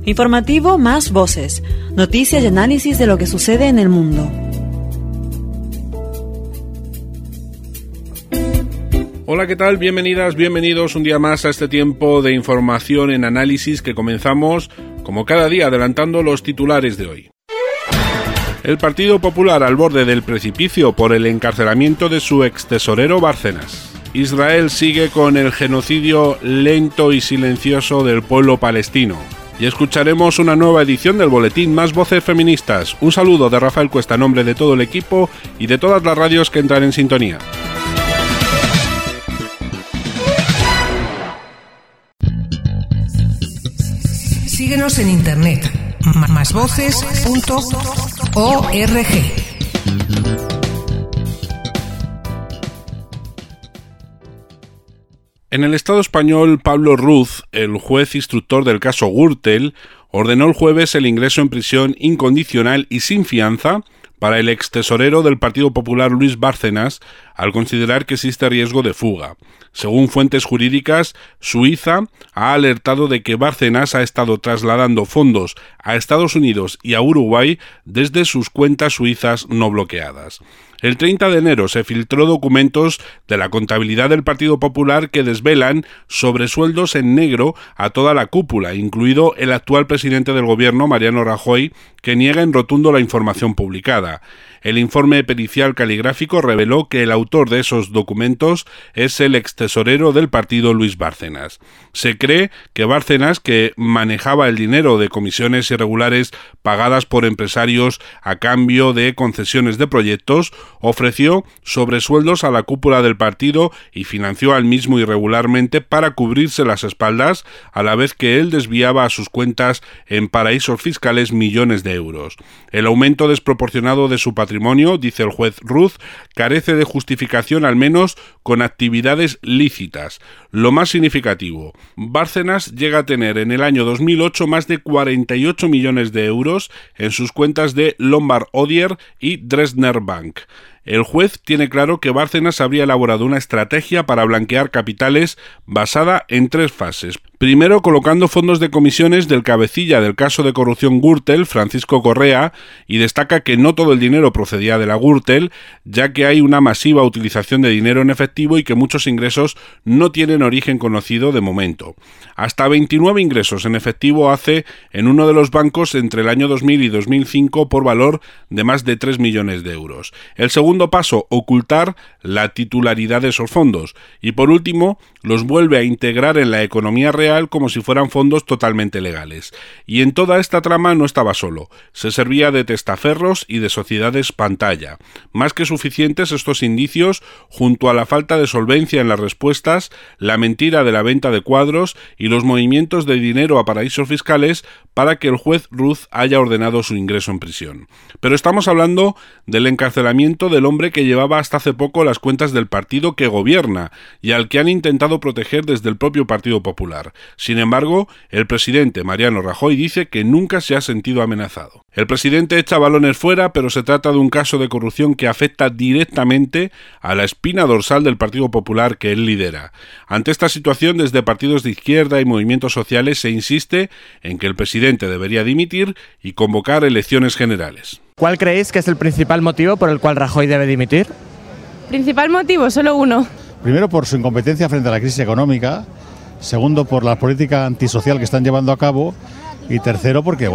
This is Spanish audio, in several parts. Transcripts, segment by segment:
Informativo Más Voces. Noticias y análisis de lo que sucede en el mundo. Hola, ¿qué tal? Bienvenidas, bienvenidos un día más a este tiempo de información en análisis que comenzamos, como cada día, adelantando los titulares de hoy. El Partido Popular al borde del precipicio por el encarcelamiento de su extesorero Bárcenas. Israel sigue con el genocidio lento y silencioso del pueblo palestino. Y escucharemos una nueva edición del boletín Más Voces Feministas. Un saludo de Rafael Cuesta en nombre de todo el equipo y de todas las radios que entran en sintonía. Síguenos en internet, másvoces.org. En el Estado español, Pablo Ruz, el juez instructor del caso Gürtel, ordenó el jueves el ingreso en prisión incondicional y sin fianza para el extesorero del Partido Popular Luis Bárcenas, al considerar que existe riesgo de fuga. Según fuentes jurídicas, Suiza ha alertado de que Bárcenas ha estado trasladando fondos a Estados Unidos y a Uruguay desde sus cuentas suizas no bloqueadas. El 30 de enero se filtró documentos de la contabilidad del Partido Popular que desvelan sobresueldos en negro a toda la cúpula, incluido el actual presidente del gobierno, Mariano Rajoy, que niega en rotundo la información publicada. El informe pericial caligráfico reveló que el autor de esos documentos es el extesorero del partido Luis Bárcenas. Se cree que Bárcenas, que manejaba el dinero de comisiones irregulares pagadas por empresarios a cambio de concesiones de proyectos, ofreció sobresueldos a la cúpula del partido y financió al mismo irregularmente para cubrirse las espaldas, a la vez que él desviaba a sus cuentas en paraísos fiscales millones de euros. El aumento desproporcionado de su patrimonio, dice el juez Ruz, carece de justificación al menos con actividades lícitas. Lo más significativo, Bárcenas llega a tener en el año 2008 más de 48 millones de euros en sus cuentas de Lombard Odier y Dresdner Bank. El juez tiene claro que Bárcenas habría elaborado una estrategia para blanquear capitales basada en 3 fases. Primero, colocando fondos de comisiones del cabecilla del caso de corrupción Gürtel, Francisco Correa, y destaca que no todo el dinero procedía de la Gürtel, ya que hay una masiva utilización de dinero en efectivo y que muchos ingresos no tienen origen conocido de momento. Hasta 29 ingresos en efectivo hace en uno de los bancos entre el año 2000 y 2005 por valor de más de 3 millones de euros. El segundo paso, ocultar la titularidad de esos fondos. Y por último, los vuelve a integrar en la economía real como si fueran fondos totalmente legales. Y en toda esta trama no estaba solo. Se servía de testaferros y de sociedades pantalla. Más que suficientes estos indicios, junto a la falta de solvencia en las respuestas, la mentira de la venta de cuadros y los movimientos de dinero a paraísos fiscales para que el juez Ruz haya ordenado su ingreso en prisión. Pero estamos hablando del encarcelamiento del hombre que llevaba hasta hace poco las cuentas del partido que gobierna y al que han intentado proteger desde el propio Partido Popular. Sin embargo, el presidente Mariano Rajoy dice que nunca se ha sentido amenazado. El presidente echa balones fuera, pero se trata de un caso de corrupción que afecta directamente a la espina dorsal del Partido Popular que él lidera. Ante esta situación, desde partidos de izquierda y movimientos sociales se insiste en que el presidente debería dimitir y convocar elecciones generales. ¿Cuál creéis que es el principal motivo por el cual Rajoy debe dimitir? Principal motivo, solo uno. Primero, por su incompetencia frente a la crisis económica. Segundo, por la política antisocial que están llevando a cabo. Y tercero, porque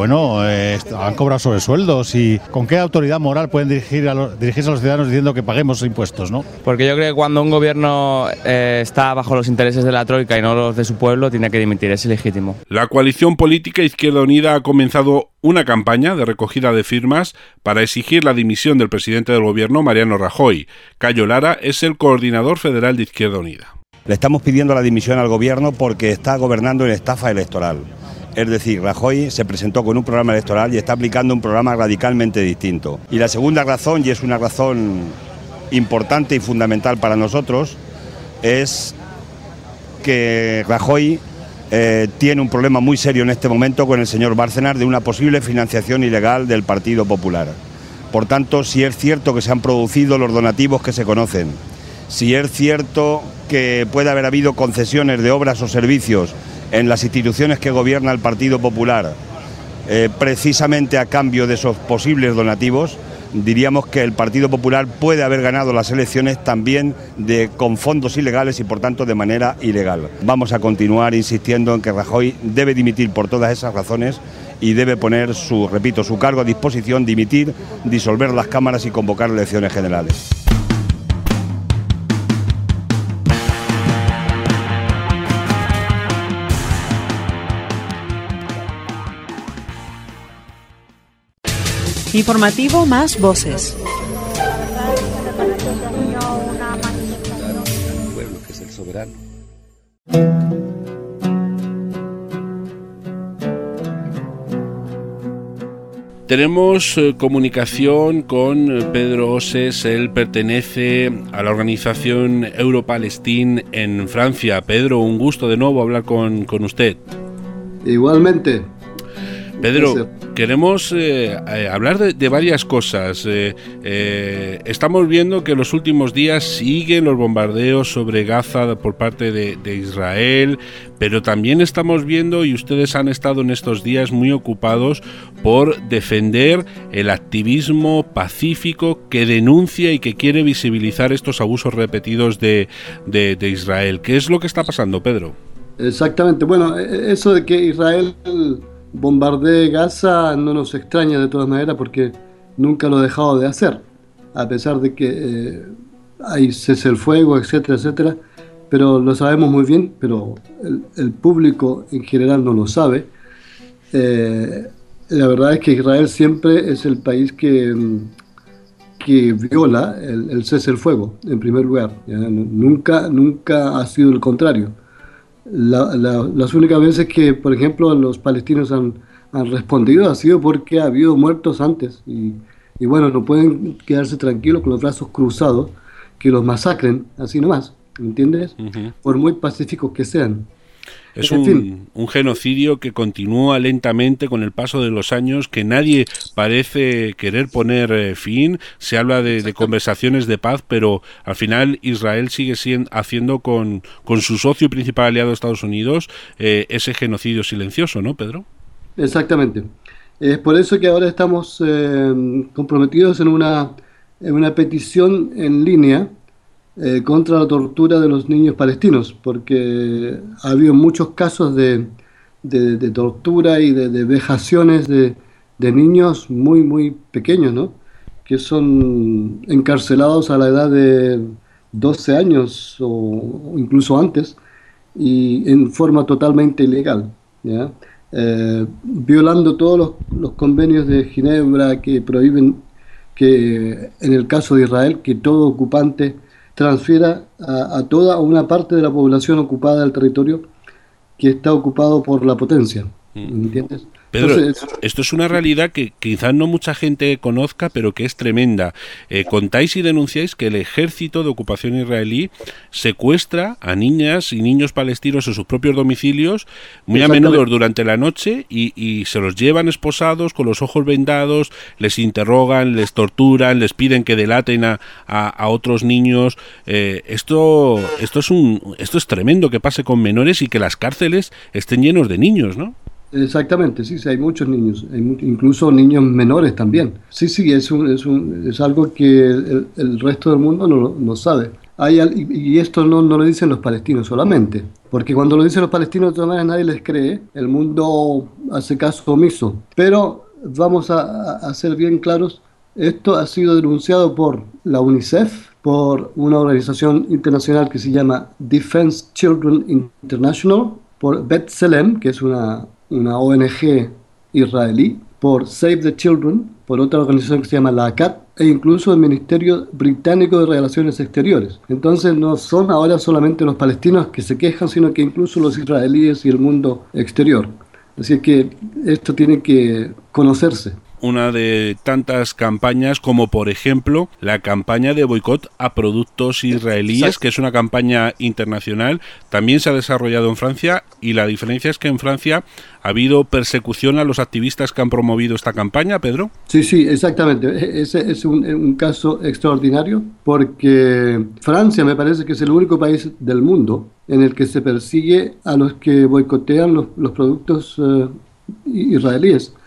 han cobrado sobresueldos. ¿Y con qué autoridad moral pueden dirigirse a los ciudadanos diciendo que paguemos impuestos, no? Porque yo creo que cuando un gobierno está bajo los intereses de la troika y no los de su pueblo, tiene que dimitir, es ilegítimo. La coalición política Izquierda Unida ha comenzado una campaña de recogida de firmas para exigir la dimisión del presidente del gobierno, Mariano Rajoy. Cayo Lara es el coordinador federal de Izquierda Unida. Le estamos pidiendo la dimisión al gobierno porque está gobernando en estafa electoral. Es decir, Rajoy se presentó con un programa electoral y está aplicando un programa radicalmente distinto. Y la segunda razón, y es una razón importante y fundamental para nosotros, es que Rajoy tiene un problema muy serio en este momento con el señor Bárcenas de una posible financiación ilegal del Partido Popular. Por tanto, si es cierto que se han producido los donativos que se conocen, si es cierto que puede haber habido concesiones de obras o servicios en las instituciones que gobierna el Partido Popular precisamente a cambio de esos posibles donativos, diríamos que el Partido Popular puede haber ganado las elecciones también con fondos ilegales y por tanto de manera ilegal. Vamos a continuar insistiendo en que Rajoy debe dimitir por todas esas razones y debe poner su cargo a disposición, dimitir, disolver las cámaras y convocar elecciones generales. Informativo Más Voces. El pueblo que es el soberano. Tenemos comunicación con Pedro Oses. Él pertenece a la organización Europalestine en Francia. Pedro, un gusto de nuevo hablar con usted. Igualmente. Pedro, queremos hablar de varias cosas. Estamos viendo que en los últimos días siguen los bombardeos sobre Gaza por parte de Israel, pero también estamos viendo, y ustedes han estado en estos días muy ocupados por defender el activismo pacífico que denuncia y que quiere visibilizar estos abusos repetidos de Israel. ¿Qué es lo que está pasando, Pedro? Exactamente. Bueno, eso de que Israel bombardee Gaza no nos extraña de todas maneras porque nunca lo ha dejado de hacer, a pesar de que hay cese el fuego, etcétera, etcétera, pero lo sabemos muy bien, pero el público en general no lo sabe. La verdad es que Israel siempre es el país que viola el cese el fuego, en primer lugar, ¿ya? Nunca ha sido el contrario. Las únicas veces que, por ejemplo, los palestinos han respondido ha sido porque ha habido muertos antes y bueno, no pueden quedarse tranquilos con los brazos cruzados que los masacren así nomás, ¿entiendes? Uh-huh. Por muy pacíficos que sean. Es un genocidio que continúa lentamente con el paso de los años, que nadie parece querer poner fin. Se habla de conversaciones de paz, pero al final Israel sigue haciendo con su socio y principal aliado Estados Unidos ese genocidio silencioso, ¿no, Pedro? Exactamente. Es por eso que ahora estamos comprometidos en una petición en línea contra la tortura de los niños palestinos, porque ha habido muchos casos de tortura y de vejaciones de niños muy pequeños, ¿no? Que son encarcelados a la edad de 12 años o incluso antes y en forma totalmente ilegal, ¿ya? Violando todos los convenios de Ginebra que prohíben que, en el caso de Israel, que todo ocupante transfiera a toda una parte de la población ocupada del territorio que está ocupado por la potencia. ¿Entiendes? Pedro, esto es una realidad que quizás no mucha gente conozca, pero que es tremenda. Contáis y denunciáis que el ejército de ocupación israelí secuestra a niñas y niños palestinos en sus propios domicilios, muy a menudo durante la noche, y se los llevan esposados, con los ojos vendados, les interrogan, les torturan, les piden que delaten a otros niños. Esto es tremendo que pase con menores y que las cárceles estén llenos de niños, ¿no? Exactamente, sí, hay muchos niños, incluso niños menores también. Sí, es algo que el resto del mundo no sabe. Y esto no lo dicen los palestinos solamente, porque cuando lo dicen los palestinos de todas maneras nadie les cree, el mundo hace caso omiso. Pero vamos a ser bien claros, esto ha sido denunciado por la UNICEF, por una organización internacional que se llama Defense Children International, por B'Tselem, que es una ONG israelí, por Save the Children, por otra organización que se llama la ACAT, e incluso el Ministerio Británico de Relaciones Exteriores. Entonces no son ahora solamente los palestinos que se quejan, sino que incluso los israelíes y el mundo exterior. Así que esto tiene que conocerse. Una de tantas campañas como, por ejemplo, la campaña de boicot a productos israelíes, que es una campaña internacional, también se ha desarrollado en Francia, y la diferencia es que en Francia ha habido persecución a los activistas que han promovido esta campaña, Pedro. Sí, exactamente. Ese es un caso extraordinario, porque Francia me parece que es el único país del mundo en el que se persigue a los que boicotean los productos israelíes.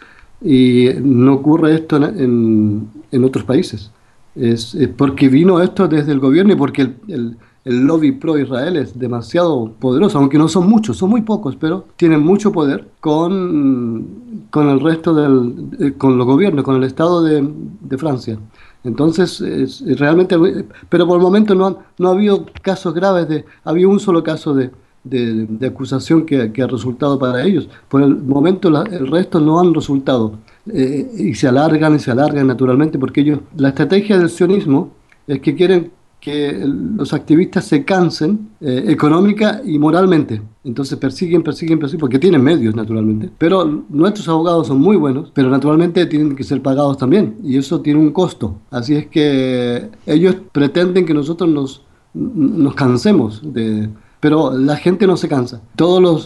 y no ocurre esto en otros países. Es porque vino esto desde el gobierno y porque el lobby pro-Israel es demasiado poderoso, aunque no son muchos, son muy pocos, pero tienen mucho poder con el resto con los gobiernos, con el Estado de Francia. Entonces, es realmente, pero por el momento no ha habido casos graves, ha habido un solo caso de acusación que ha resultado para ellos. Por el momento el resto no han resultado, y se alargan naturalmente, porque la estrategia del sionismo es que quieren que los activistas se cansen económica y moralmente. Entonces persiguen, porque tienen medios, naturalmente. Pero nuestros abogados son muy buenos, pero naturalmente tienen que ser pagados también, y eso tiene un costo. Así es que ellos pretenden que nosotros nos cansemos pero la gente no se cansa. Todos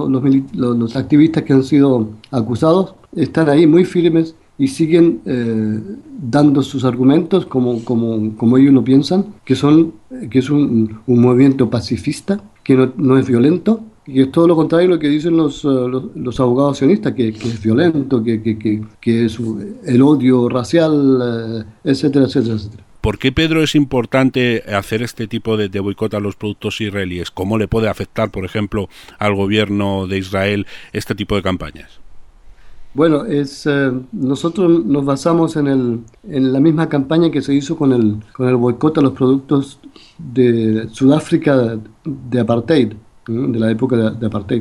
los activistas que han sido acusados están ahí muy firmes y siguen dando sus argumentos como ellos lo piensan, que es un movimiento pacifista, que no es violento, y es todo lo contrario de lo que dicen los abogados sionistas, que es violento, que es el odio racial, etcétera, etcétera, etcétera. ¿Por qué, Pedro, es importante hacer este tipo de boicot a los productos israelíes? ¿Cómo le puede afectar, por ejemplo, al gobierno de Israel este tipo de campañas? Bueno, nosotros nos basamos en la misma campaña que se hizo con el boicot a los productos de Sudáfrica de apartheid, de la época de apartheid.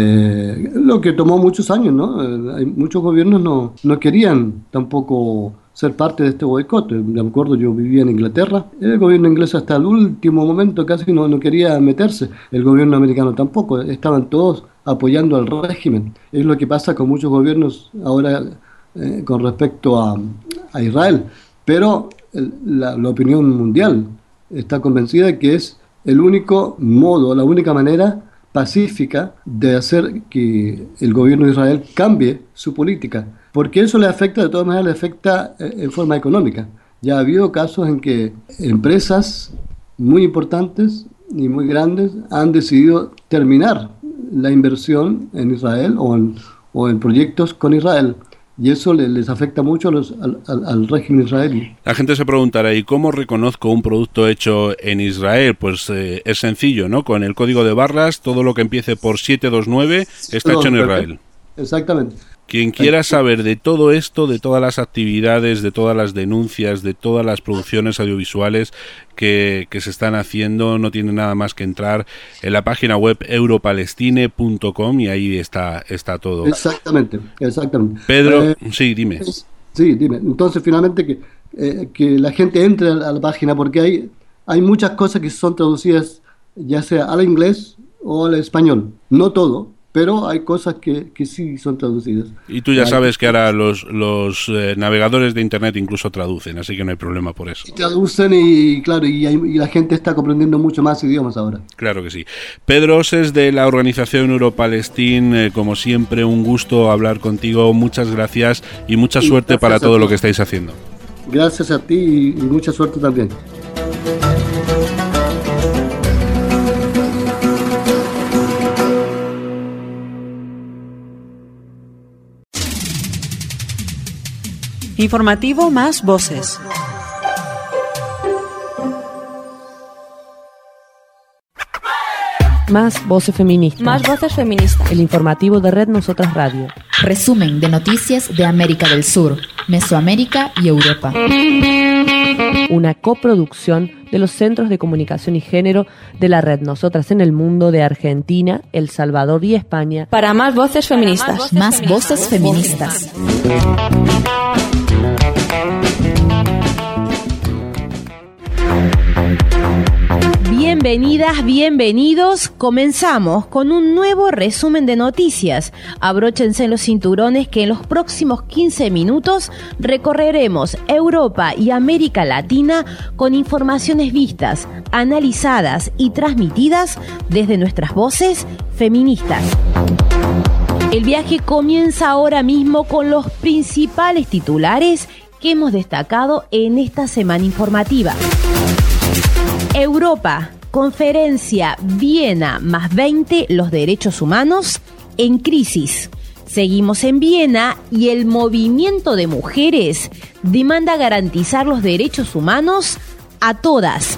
Lo que tomó muchos años, ¿no? Muchos gobiernos no querían tampoco ser parte de este boicot. Me acuerdo, yo vivía en Inglaterra, el gobierno inglés hasta el último momento casi no quería meterse, el gobierno americano tampoco, estaban todos apoyando al régimen. Es lo que pasa con muchos gobiernos ahora con respecto a Israel, pero la opinión mundial está convencida de que es el único modo, la única manera pacífica de hacer que el gobierno de Israel cambie su política, porque eso le afecta, de todas maneras le afecta en forma económica. Ya ha habido casos en que empresas muy importantes y muy grandes han decidido terminar la inversión en Israel o en proyectos con Israel. Y eso les afecta mucho al régimen israelí. La gente se preguntará, ¿y cómo reconozco un producto hecho en Israel? Pues es sencillo, ¿no? Con el código de barras, todo lo que empiece por 729 está hecho en Israel. Exactamente. Quien quiera saber de todo esto, de todas las actividades, de todas las denuncias, de todas las producciones audiovisuales que se están haciendo, no tiene nada más que entrar en la página web europalestine.com y ahí está todo. Exactamente. Pedro, sí, dime. Sí, dime. Entonces, finalmente, que la gente entre a la página, porque hay muchas cosas que son traducidas ya sea al inglés o al español. No todo, pero hay cosas que sí son traducidas. Y tú ya sabes que ahora los navegadores de Internet incluso traducen, así que no hay problema por eso. Traducen y claro, y la gente está comprendiendo mucho más idiomas ahora. Claro que sí. Pedro Oses, de la organización Europalestine, como siempre, un gusto hablar contigo. Muchas gracias y mucha suerte para todo lo que estáis haciendo. Gracias a ti y mucha suerte también. Informativo Más Voces. Más voces feministas. Más voces feministas. El informativo de Red Nosotras Radio. Resumen de noticias de América del Sur, Mesoamérica y Europa. Una coproducción de los Centros de Comunicación y Género de la Red Nosotras en el Mundo de Argentina, El Salvador y España. Para más voces feministas. Más voces feministas. Bienvenidas, bienvenidos. Comenzamos con un nuevo resumen de noticias. Abróchense los cinturones que en los próximos 15 minutos recorreremos Europa y América Latina con informaciones vistas, analizadas y transmitidas desde nuestras voces feministas. El viaje comienza ahora mismo con los principales titulares que hemos destacado en esta semana informativa. Europa, Conferencia Viena +20, los derechos humanos en crisis. Seguimos en Viena y el movimiento de mujeres demanda garantizar los derechos humanos a todas.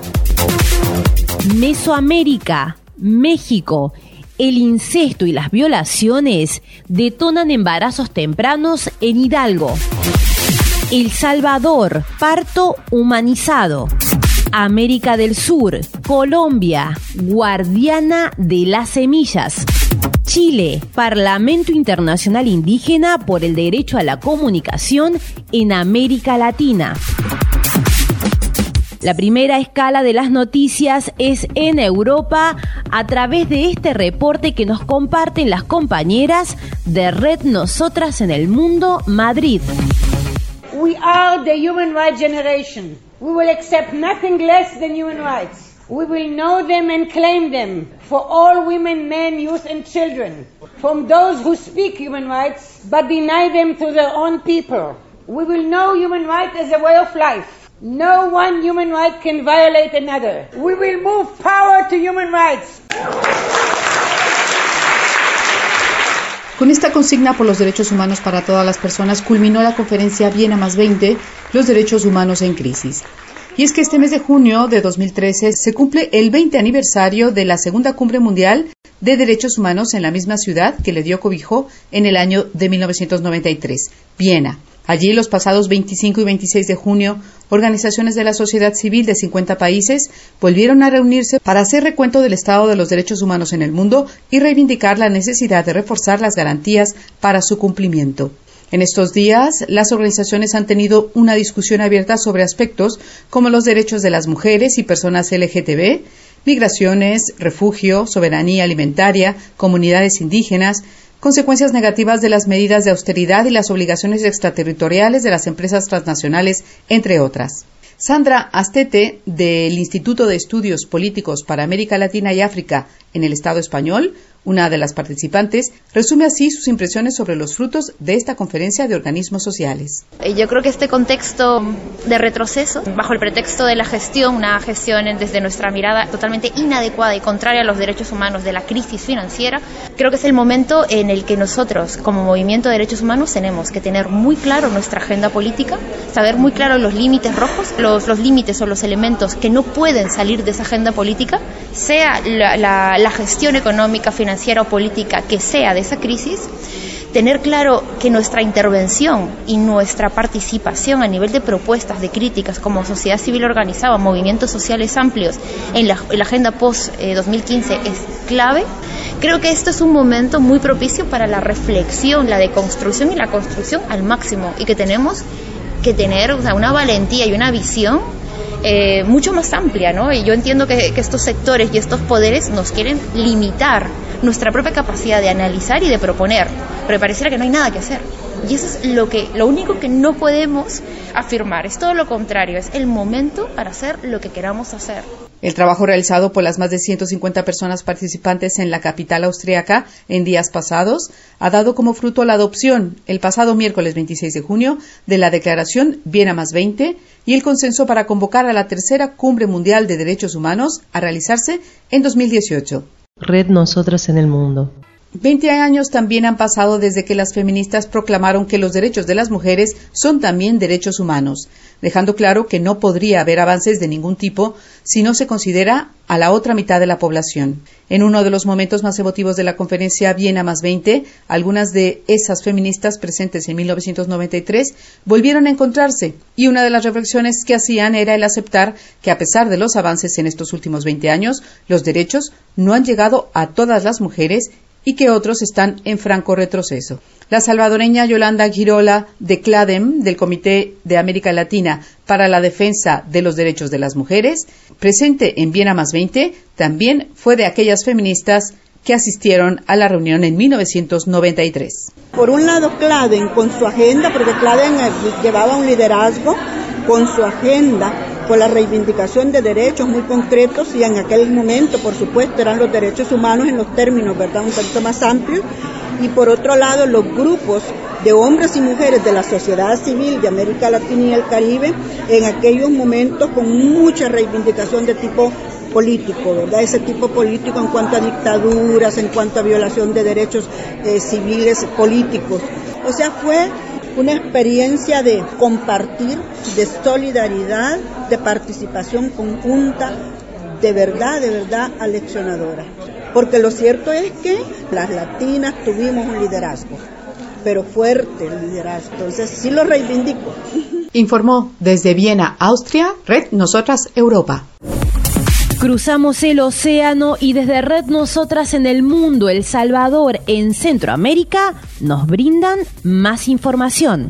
Mesoamérica, México, el incesto y las violaciones detonan embarazos tempranos en Hidalgo. El Salvador, parto humanizado. América del Sur, Colombia, guardiana de las semillas. Chile, Parlamento Internacional Indígena por el Derecho a la Comunicación en América Latina. La primera escala de las noticias es en Europa a través de este reporte que nos comparten las compañeras de Red Nosotras en el Mundo, Madrid. We are the human rights generation. We will accept nothing less than human rights. We will know them and claim them for all women, men, youth and children. From those who speak human rights but deny them to their own people. We will know human rights as a way of life. No one human right can violate another. We will move power to human rights. Con esta consigna por los derechos humanos para todas las personas culminó la conferencia Viena +20, los derechos humanos en crisis. Y es que este mes de junio de 2013 se cumple el 20 aniversario de la Segunda Cumbre Mundial de Derechos Humanos en la misma ciudad que le dio cobijo en el año de 1993, Viena. Allí, los pasados 25 y 26 de junio, organizaciones de la sociedad civil de 50 países volvieron a reunirse para hacer recuento del estado de los derechos humanos en el mundo y reivindicar la necesidad de reforzar las garantías para su cumplimiento. En estos días, las organizaciones han tenido una discusión abierta sobre aspectos como los derechos de las mujeres y personas LGTB, migraciones, refugio, soberanía alimentaria, comunidades indígenas, consecuencias negativas de las medidas de austeridad y las obligaciones extraterritoriales de las empresas transnacionales, entre otras. Sandra Astete, del Instituto de Estudios Políticos para América Latina y África en el Estado español, una de las participantes, resume así sus impresiones sobre los frutos de esta conferencia de organismos sociales. Yo creo que este contexto de retroceso, bajo el pretexto de la gestión, una gestión desde nuestra mirada totalmente inadecuada y contraria a los derechos humanos de la crisis financiera, creo que es el momento en el que nosotros, como movimiento de derechos humanos, tenemos que tener muy claro nuestra agenda política, saber muy claro los límites rojos, los límites o los elementos que no pueden salir de esa agenda política, sea la gestión económica, financiera o política que sea de esa crisis, tener claro que nuestra intervención y nuestra participación a nivel de propuestas, de críticas como sociedad civil organizada, movimientos sociales amplios en la agenda post-2015 es clave. Creo que esto es un momento muy propicio para la reflexión, la deconstrucción y la construcción al máximo, y que tenemos que tener una valentía y una visión mucho más amplia, ¿no? Y yo entiendo que estos sectores y estos poderes nos quieren limitar nuestra propia capacidad de analizar y de proponer, pero pareciera que no hay nada que hacer. Y eso es lo único que no podemos afirmar, es todo lo contrario, es el momento para hacer lo que queramos hacer. El trabajo realizado por las más de 150 personas participantes en la capital austríaca en días pasados ha dado como fruto la adopción, el pasado miércoles 26 de junio, de la declaración Viena +20 y el consenso para convocar a la tercera Cumbre Mundial de Derechos Humanos a realizarse en 2018. Red Nosotras en el Mundo. 20 años también han pasado desde que las feministas proclamaron que los derechos de las mujeres son también derechos humanos, dejando claro que no podría haber avances de ningún tipo si no se considera a la otra mitad de la población. En uno de los momentos más emotivos de la conferencia Viena +20, algunas de esas feministas presentes en 1993 volvieron a encontrarse, y una de las reflexiones que hacían era el aceptar que a pesar de los avances en estos últimos 20 años, los derechos no han llegado a todas las mujeres y que otros están en franco retroceso. La salvadoreña Yolanda Girola de CLADEM, del Comité de América Latina para la Defensa de los Derechos de las Mujeres, presente en Viena +20, también fue de aquellas feministas que asistieron a la reunión en 1993. Por un lado, CLADEM con su agenda, porque CLADEM llevaba un liderazgo con su agenda, con la reivindicación de derechos muy concretos, y en aquel momento, por supuesto, eran los derechos humanos en los términos, ¿verdad?, un tanto más amplios. Y por otro lado, los grupos de hombres y mujeres de la sociedad civil de América Latina y el Caribe, en aquellos momentos con mucha reivindicación de tipo político, ¿verdad? Ese tipo político en cuanto a dictaduras, en cuanto a violación de derechos civiles políticos. O sea, fue una experiencia de compartir, de solidaridad, de participación conjunta, de verdad aleccionadora. Porque lo cierto es que las latinas tuvimos un liderazgo, pero fuerte el liderazgo, entonces sí lo reivindico. Informó desde Viena, Austria, Red Nosotras Europa. Cruzamos el océano y desde Red Nosotras en el Mundo, El Salvador, en Centroamérica, nos brindan más información.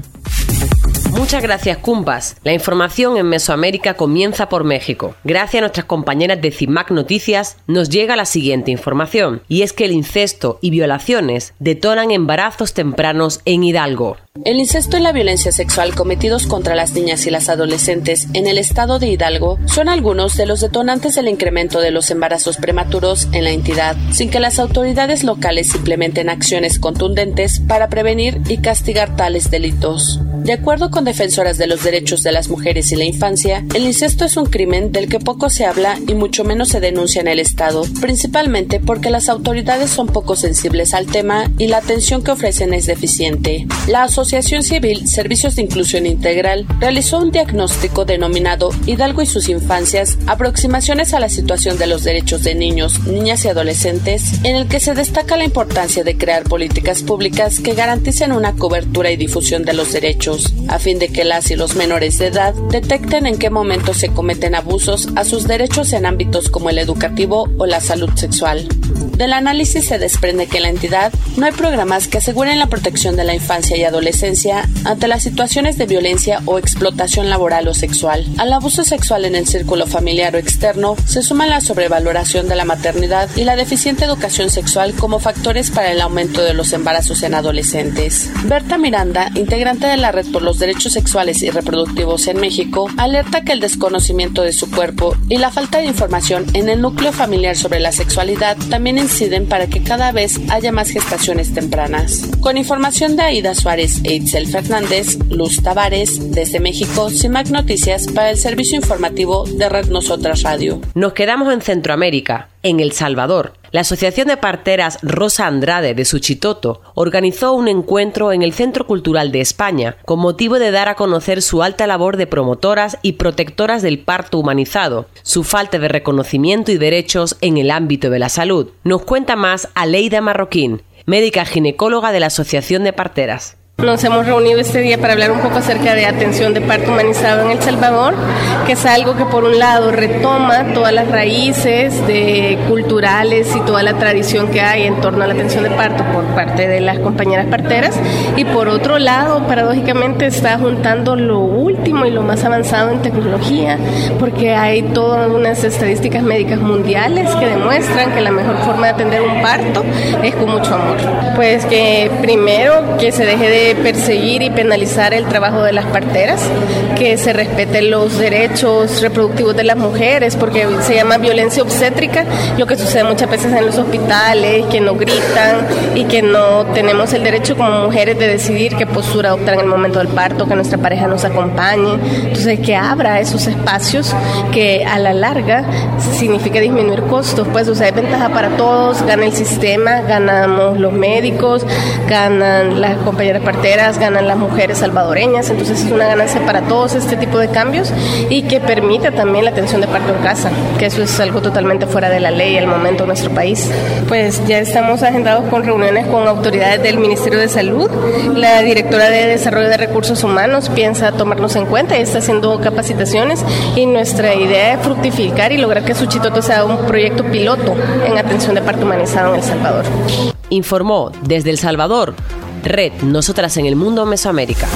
Muchas gracias, Cumpas. La información en Mesoamérica comienza por México. Gracias a nuestras compañeras de CIMAC Noticias, nos llega la siguiente información, y es que el incesto y violaciones detonan embarazos tempranos en Hidalgo. El incesto y la violencia sexual cometidos contra las niñas y las adolescentes en el estado de Hidalgo son algunos de los detonantes del incremento de los embarazos prematuros en la entidad, sin que las autoridades locales implementen acciones contundentes para prevenir y castigar tales delitos. De acuerdo con defensoras de los derechos de las mujeres y la infancia, el incesto es un crimen del que poco se habla y mucho menos se denuncia en el estado, principalmente porque las autoridades son poco sensibles al tema y la atención que ofrecen es deficiente. La Asociación Civil Servicios de Inclusión Integral realizó un diagnóstico denominado Hidalgo y sus infancias, aproximaciones a la situación de los derechos de niños, niñas y adolescentes, en el que se destaca la importancia de crear políticas públicas que garanticen una cobertura y difusión de los derechos, a fin de que las y los menores de edad detecten en qué momento se cometen abusos a sus derechos en ámbitos como el educativo o la salud sexual. Del análisis se desprende que en la entidad no hay programas que aseguren la protección de la infancia y adolescencia ante las situaciones de violencia o explotación laboral o sexual. Al abuso sexual en el círculo familiar o externo se suma la sobrevaloración de la maternidad y la deficiente educación sexual como factores para el aumento de los embarazos en adolescentes. Berta Miranda, integrante de la Red por los Derechos Sexuales y Reproductivos en México, alerta que el desconocimiento de su cuerpo y la falta de información en el núcleo familiar sobre la sexualidad también inciden para que cada vez haya más gestaciones tempranas. Con información de Aida Suárez e Itzel Fernández, Luz Tavares, desde México, CIMAC Noticias para el servicio informativo de Red Nosotras Radio. Nos quedamos en Centroamérica, en El Salvador. La Asociación de Parteras Rosa Andrade de Suchitoto organizó un encuentro en el Centro Cultural de España con motivo de dar a conocer su alta labor de promotoras y protectoras del parto humanizado, su falta de reconocimiento y derechos en el ámbito de la salud. Nos cuenta más Aleida Marroquín, médica ginecóloga de la Asociación de Parteras. Nos hemos reunido este día para hablar un poco acerca de atención de parto humanizado en El Salvador, que es algo que por un lado retoma todas las raíces culturales y toda la tradición que hay en torno a la atención de parto por parte de las compañeras parteras, y por otro lado, paradójicamente, está juntando lo último y lo más avanzado en tecnología, porque hay todas unas estadísticas médicas mundiales que demuestran que la mejor forma de atender un parto es con mucho amor. Pues que primero que se deje de perseguir y penalizar el trabajo de las parteras, que se respeten los derechos reproductivos de las mujeres, porque se llama violencia obstétrica lo que sucede muchas veces en los hospitales, que nos gritan y que no tenemos el derecho como mujeres de decidir qué postura adoptar en el momento del parto, que nuestra pareja nos acompañe. Entonces, que abra esos espacios que a la larga significa disminuir costos, pues, o sea, hay ventaja para todos, gana el sistema, ganamos los médicos, ganan las compañeras parteras, ganan las mujeres salvadoreñas, entonces es una ganancia para todos este tipo de cambios, y que permite también la atención de parto en casa, que eso es algo totalmente fuera de la ley al momento en nuestro país. Pues ya estamos agendados con reuniones con autoridades del Ministerio de Salud. La directora de Desarrollo de Recursos Humanos piensa tomarnos en cuenta y está haciendo capacitaciones, y nuestra idea es fructificar y lograr que Suchitoto sea un proyecto piloto en atención de parto humanizado en El Salvador. Informó desde El Salvador Red Nosotras en el Mundo Mesoamérica.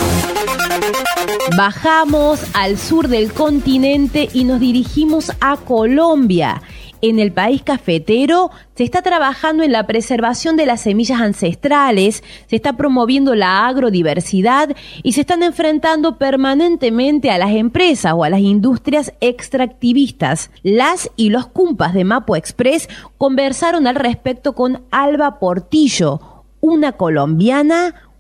Bajamos al sur del continente y nos dirigimos a Colombia. En el país cafetero se está trabajando en la preservación de las semillas ancestrales, se está promoviendo la agrodiversidad y se están enfrentando permanentemente a las empresas o a las industrias extractivistas. Las y los cumpas de Mapo Express conversaron al respecto con Alba Portillo, una colombiana,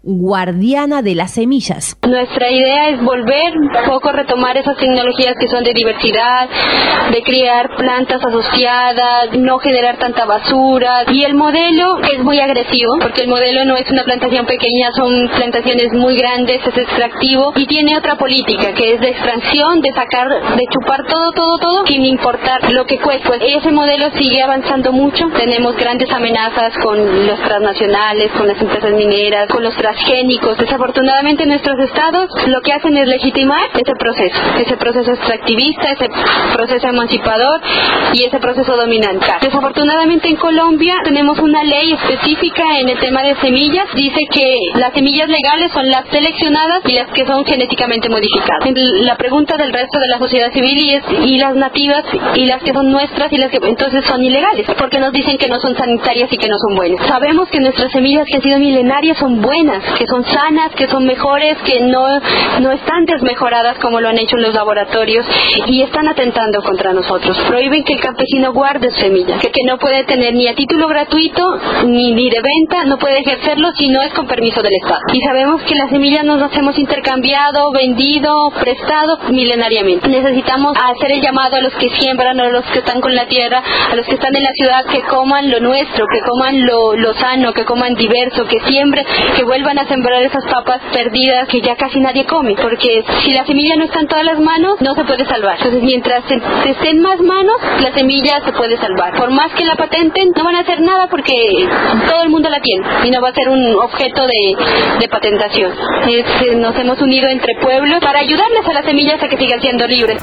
guardiana de las semillas. Nuestra idea es volver un poco, retomar esas tecnologías que son de diversidad, de criar plantas asociadas, no generar tanta basura. Y el modelo es muy agresivo, porque el modelo no es una plantación pequeña, son plantaciones muy grandes, es extractivo y tiene otra política que es de extracción, de sacar, de chupar todo, sin importar lo que cueste. Pues ese modelo sigue avanzando mucho. Tenemos grandes amenazas con los transnacionales, con las empresas mineras, con los transgénicos. Desafortunadamente nuestros estados lo que hacen es legitimar ese proceso extractivista, ese proceso emancipador y ese proceso dominante. Desafortunadamente en Colombia tenemos una ley específica en el tema de semillas. Dice que las semillas legales son las seleccionadas y las que son genéticamente modificadas. La pregunta del resto de la sociedad civil y las nativas y las que son nuestras y las que entonces son ilegales, porque nos dicen que no son sanitarias y que no son buenas. Sabemos que nuestras semillas que han sido milenarias son buenas, que son sanas, que son mejores, que no están desmejoradas como lo han hecho en los laboratorios y están atentando contra nosotros. Prohíben que el campesino guarde su semilla, que no puede tener ni a título gratuito ni de venta, no puede ejercerlo si no es con permiso del Estado. Y sabemos que las semillas nos las hemos intercambiado, vendido, prestado milenariamente. Necesitamos hacer el llamado a los que siembran, a los que están con la tierra, a los que están en la ciudad, que coman lo nuestro, que coman lo sano, que coman diverso, que siembren, que vuelvan a sembrar esas papas perdidas que ya casi nadie come, porque si la semilla no está en todas las manos, no se puede salvar. Entonces, mientras esté en más manos, la semilla se puede salvar. Por más que la patenten, no van a hacer nada porque todo el mundo la tiene y no va a ser un objeto de patentación. Nos hemos unido entre pueblos para ayudarles a las semillas a que sigan siendo libres.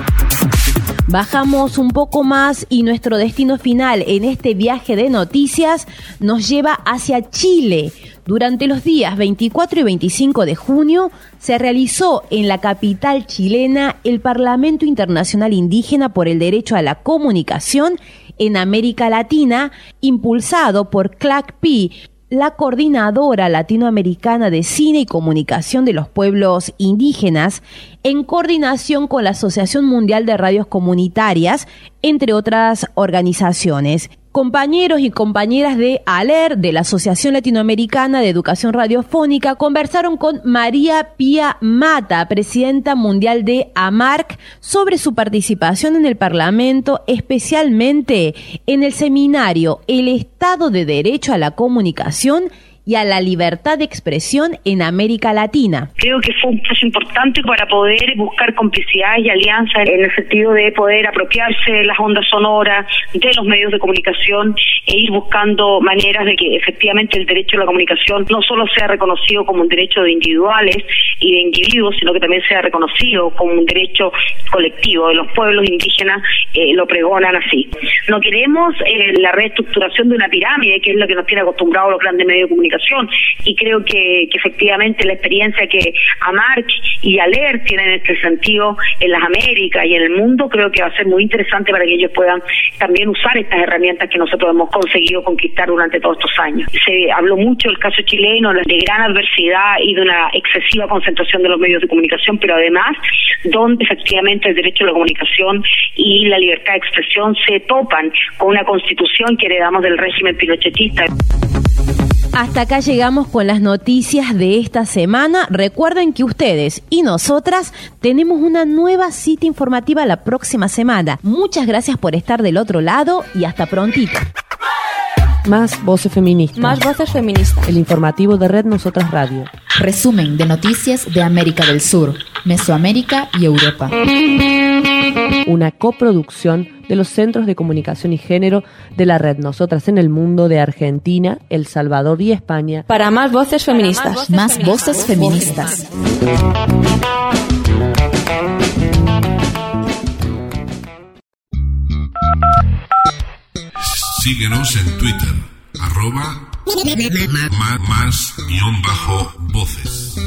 Bajamos un poco más y nuestro destino final en este viaje de noticias nos lleva hacia Chile. Durante los días 24 y 25 de junio se realizó en la capital chilena el Parlamento Internacional Indígena por el Derecho a la Comunicación en América Latina, impulsado por CLACPI, la Coordinadora Latinoamericana de Cine y Comunicación de los Pueblos Indígenas, en coordinación con la Asociación Mundial de Radios Comunitarias, entre otras organizaciones. Compañeros y compañeras de ALER, de la Asociación Latinoamericana de Educación Radiofónica, conversaron con María Pía Mata, presidenta mundial de AMARC, sobre su participación en el Parlamento, especialmente en el seminario El Estado de Derecho a la Comunicación y a la libertad de expresión en América Latina. Creo que fue un paso importante para poder buscar complicidades y alianzas en el sentido de poder apropiarse de las ondas sonoras, de los medios de comunicación e ir buscando maneras de que efectivamente el derecho a la comunicación no solo sea reconocido como un derecho de individuales y de individuos, sino que también sea reconocido como un derecho colectivo. De los pueblos indígenas lo pregonan así. No queremos la reestructuración de una pirámide, que es lo que nos tiene acostumbrados los grandes medios de comunicación, y creo que efectivamente la experiencia que AMARC y ALER tienen en este sentido en las Américas y en el mundo, creo que va a ser muy interesante para que ellos puedan también usar estas herramientas que nosotros hemos conseguido conquistar durante todos estos años. Se habló mucho del caso chileno, de gran adversidad y de una excesiva concentración de los medios de comunicación, pero además donde efectivamente el derecho a la comunicación y la libertad de expresión se topan con una constitución que heredamos del régimen pinochetista. Hasta acá llegamos con las noticias de esta semana. Recuerden que ustedes y nosotras tenemos una nueva cita informativa la próxima semana. Muchas gracias por estar del otro lado y hasta prontito. Más voces feministas. Más voces feministas. El informativo de Red Nosotras Radio. Resumen de noticias de América del Sur, Mesoamérica y Europa. Una coproducción de los Centros de Comunicación y Género de la Red Nosotras en el Mundo de Argentina, El Salvador y España. Para más voces feministas. Más voces feministas. Síguenos en Twitter, @más_voces.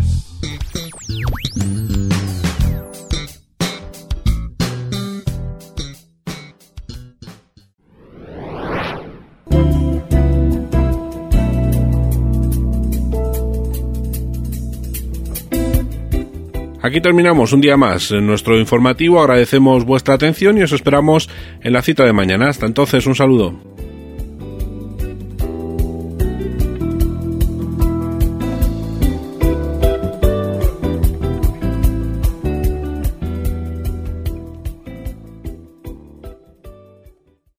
Aquí terminamos un día más en nuestro informativo. Agradecemos vuestra atención y os esperamos en la cita de mañana. Hasta entonces, un saludo.